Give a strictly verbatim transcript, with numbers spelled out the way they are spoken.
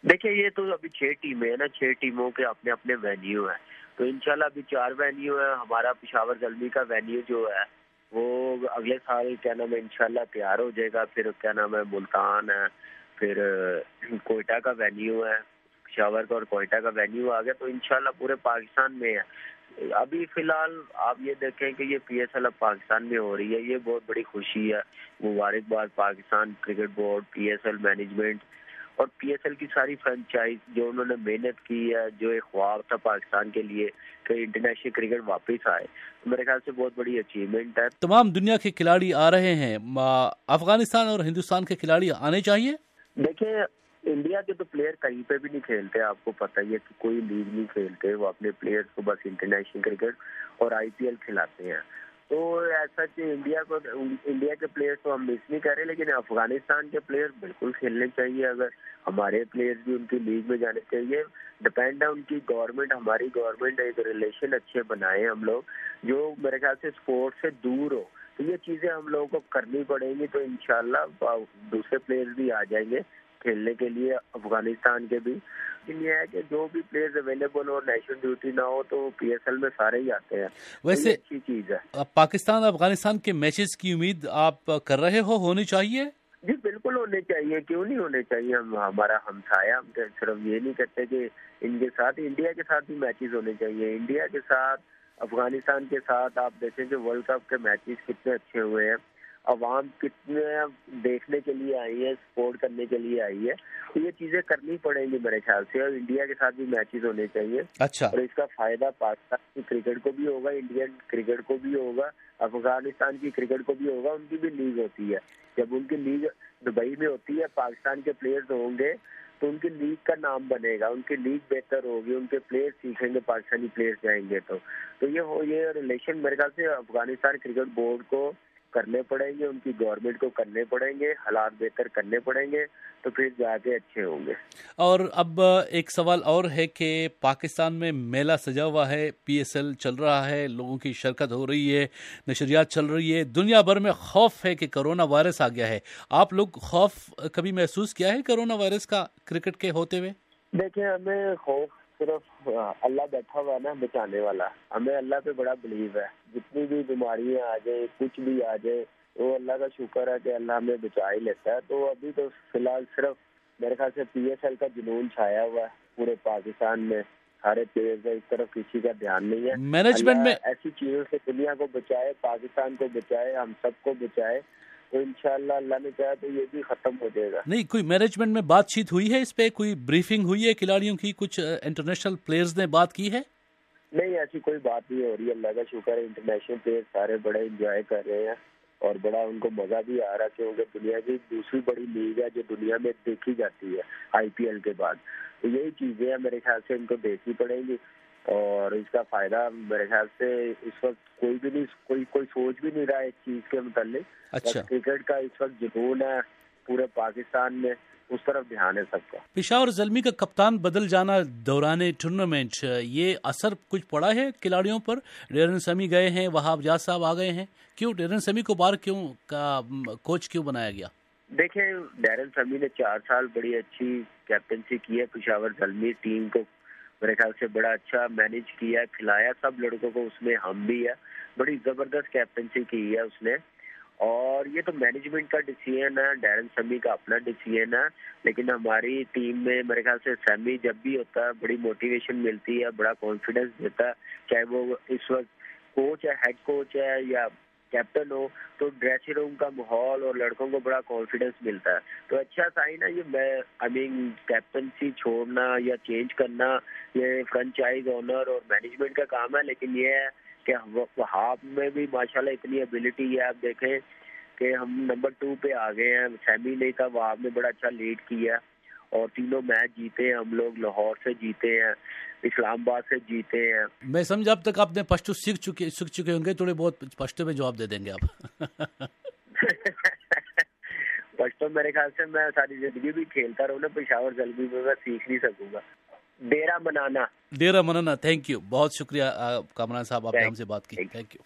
دیکھیں یہ تو ابھی چھ ٹیمیں ہیں نا، چھ ٹیموں کے اپنے اپنے وینیو ہیں، تو انشاءاللہ ابھی چار وینیو ہیں. ہمارا پشاور زلمی کا وینیو جو ہے وہ اگلے سال کیا نام ہے انشاءاللہ تیار ہو جائے گا. پھر کیا نام ہے ملتان ہے، پھر کوئٹہ کا وینیو ہے، پشاور کا اور کوئٹہ کا وینیو آ گیا تو انشاءاللہ پورے پاکستان میں ہے. ابھی فی الحال آپ یہ دیکھیں کہ یہ پی ایس ایل اب پاکستان میں ہو رہی ہے، یہ بہت بڑی خوشی ہے. مبارکباد Pakistan cricket board, P S L management اور پی ایس ایل کی ساری فرنچائز جو انہوں نے محنت کی ہے، جو ایک خواب تھا پاکستان کے لیے کہ انٹرنیشنل کرکٹ واپس آئے، تو میرے خیال سے بہت بڑی اچیومنٹ ہے. تمام دنیا کے کھلاڑی آ رہے ہیں، افغانستان اور ہندوستان کے کھلاڑی آنے چاہیے. دیکھیں انڈیا کے تو پلیئر کہیں پہ بھی نہیں کھیلتے، آپ کو پتہ ہی ہے کہ کوئی لیگ نہیں کھیلتے، وہ اپنے پلیئرز کو بس انٹرنیشنل کرکٹ اور آئی پی ایل کھلاتے ہیں. تو ایسا کہ انڈیا کو انڈیا کے پلیئرز تو ہم مس نہیں کر رہے، لیکن افغانستان کے پلیئر بالکل کھیلنے چاہیے. اگر ہمارے پلیئرز بھی ان کی لیگ میں جانے چاہیے. ڈپینڈ ہے ان کی گورنمنٹ، ہماری گورنمنٹ ایک ریلیشن اچھے بنائے ہم لوگ جو میرے خیال سے اسپورٹ سے دور ہو، تو یہ چیزیں ہم لوگوں کو کرنی پڑیں گی. تو انشاءاللہ دوسرے پلیئرز بھی آ جائیں گے کھیلنے کے لیے افغانستان کے بھی. لیکن یہ ہے کہ جو بھی پلیئرز اویلیبل ہو، نیشنل ڈیوٹی نہ ہو، تو پی ایس ایل میں سارے ہی آتے ہیں. ویسے اچھی چیز ہے. پاکستان افغانستان کے میچز کی امید آپ کر رہے ہو ہونے چاہیے؟ جی بالکل ہونے چاہیے، کیوں نہیں ہونے چاہیے. ہم ہمارا ہمسایہ، ہم صرف یہ نہیں کرتے کہ ان کے ساتھ، انڈیا کے ساتھ بھی میچز ہونے چاہیے. انڈیا کے ساتھ، افغانستان کے ساتھ آپ دیکھیں کہ ورلڈ کپ کے میچز کتنے اچھے ہوئے ہیں، عوام کتنے دیکھنے کے لیے آئی ہے، سپورٹ کرنے کے لیے آئی ہے. تو یہ چیزیں کرنی پڑیں گی میرے خیال سے، اور انڈیا کے ساتھ بھی میچز ہونے چاہیے. اچھا. اور اس کا فائدہ پاکستان کی کرکٹ کو بھی ہوگا، انڈین کرکٹ کو بھی ہوگا، افغانستان کی کرکٹ کو بھی ہوگا. ان کی بھی لیگ ہوتی ہے، جب ان کی لیگ دبئی میں ہوتی ہے، پاکستان کے پلیئرز ہوں گے تو ان کی لیگ کا نام بنے گا، ان کی لیگ بہتر ہوگی، ان کے پلیئر سیکھیں گے، پاکستانی پلیئرز جائیں گے. تو تو یہ ہو یہ ریلیشن میرے خیال سے افغانستان کرکٹ بورڈ کو کرنے پڑیں گے، ان کی گورنمنٹ کو کرنے پڑیں گے، حالات بہتر کرنے پڑیں گے، تو پھر جا کے اچھے ہوں گے. اور اب ایک سوال اور ہے کہ پاکستان میں میلہ سجا ہوا ہے، پی ایس ایل چل رہا ہے، لوگوں کی شرکت ہو رہی ہے، نشریات چل رہی ہے، دنیا بھر میں خوف ہے کہ کرونا وائرس آ گیا ہے. آپ لوگ خوف کبھی محسوس کیا ہے کرونا وائرس کا کرکٹ کے ہوتے ہوئے؟ دیکھیں ہمیں خوف صرف اللہ بیٹھا ہوا نا بچانے والا، ہمیں اللہ پہ بڑا بلیو ہے. جتنی بھی بیماریاں آ جائیں، کچھ بھی آ جائے، وہ اللہ کا شکر ہے کہ اللہ ہمیں بچا ہی لیتا ہے. تو ابھی تو فی الحال صرف میرے خیال سے پی ایس ایل کا جنون چھایا ہوا ہے پورے پاکستان میں، سارے پلیئرز اس طرف کسی کا دھیان نہیں ہے. مینجمنٹ میں ایسی چیزوں سے دنیا کو بچائے، پاکستان کو بچائے، ہم سب کو بچائے، تو انشاءاللہ اللہ نے چاہا تو یہ بھی ختم ہو جائے گا. نہیں، کوئی مینجمنٹ میں بات چیت ہوئی ہے اس پہ، کوئی بریفنگ ہوئی ہے کھلاڑیوں کی، کچھ انٹرنیشنل پلیئرز نے بات کی ہے؟ نہیں، ایسی کوئی بات نہیں ہو رہی. اللہ کا شکر ہے، انٹرنیشنل پلیئر سارے بڑے انجوائے کر رہے ہیں اور بڑا ان کو مزہ بھی آ رہا ہے، کیونکہ دنیا کی دوسری بڑی لیگ ہے جو دنیا میں دیکھی جاتی ہے آئی پی ایل کے بعد. تو یہی چیزیں ہیں میرے خیال سے ان کو دیکھنی پڑیں گی، اور اس کا فائدہ میرے خیال سے اس وقت کوئی بھی نہیں کوئی کوئی سوچ بھی نہیں رہا ہے اس چیز کے متعلق. اچھا. کرکٹ کا اس وقت جنون ہے پورے پاکستان میں، اس طرف دھیان ہے سب کا. پشاور زلمی کا کپتان بدل جانا دوران ٹورنامنٹ، یہ اثر کچھ پڑا ہے کھلاڑیوں پر؟ ڈیرن سمی گئے ہیں، وہاب جاز صاحب آ گئے ہیں، کیوں ڈیرن سمی کو بار کیوں کا کوچ کیوں بنایا گیا؟ دیکھیں ڈیرن سمی نے چار سال بڑی اچھی کیپٹنسی کی ہے پشاور زلمی ٹیم کو، میرے خیال سے بڑا اچھا مینیج کیا ہے، کھلایا سب لڑکوں کو، اس میں ہم بھی ہے، بڑی زبردست کیپٹنسی کی ہے اس نے. اور یہ تو مینجمنٹ کا ڈیسیژن ہے، ڈیرن سمی کا اپنا ڈیسیژن ہے، لیکن ہماری ٹیم میں میرے خیال سے سیمی جب بھی ہوتا ہے بڑی موٹیویشن ملتی ہے، بڑا کانفیڈنس دیتا ہے، چاہے وہ اس وقت کوچ ہے، ہیڈ کوچ ہے یا کیپٹن ہو، تو ڈریسنگ روم کا ماحول اور لڑکوں کو بڑا کانفیڈنس ملتا ہے. تو اچھا سائن ہے یہ. میں آئی مین کیپٹنسی چھوڑنا یا چینج کرنا یہ فرنچائز اونر اور مینجمنٹ کا کام ہے، لیکن یہ ہے کہ وہاب میں بھی ماشاءاللہ اتنی ایبلٹی ہے. آپ دیکھیں کہ ہم نمبر ٹو پہ آ گئے ہیں، سیمی نہیں تھا، وہاب نے بڑا اچھا لیڈ کیا اور تینوں میچ جیتے ہیں ہم لوگ، لاہور سے جیتے ہیں، اسلام آباد سے جیتے ہیں. میں سمجھا اب تک آپ نے پشتو سیکھ چکے سیکھ چکے ہوں گے، تھوڑے بہت پشتو میں جواب دے دیں گے آپ. پشتو میرے خیال سے میں ساری زندگی بھی کھیلتا رہوں نا پشاور زلمی میں، میں سیکھ نہیں سکوں گا. ڈیرا منانا ڈیرا منانا. تھینک یو، بہت شکریہ کامران صاحب، آپ نے ہم سے بات کی. Thank you.